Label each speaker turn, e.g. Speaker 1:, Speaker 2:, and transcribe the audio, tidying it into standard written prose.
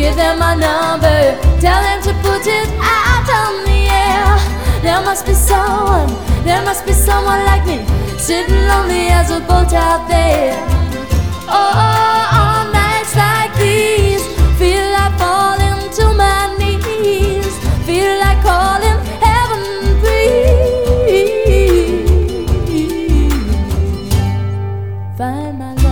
Speaker 1: Give them my number, tell them to put it out on the air. There must be someone like me, sitting lonely as a boat out there. Oh, on nights like these, feel like falling to my knees, feel like calling heaven, please. Find my love.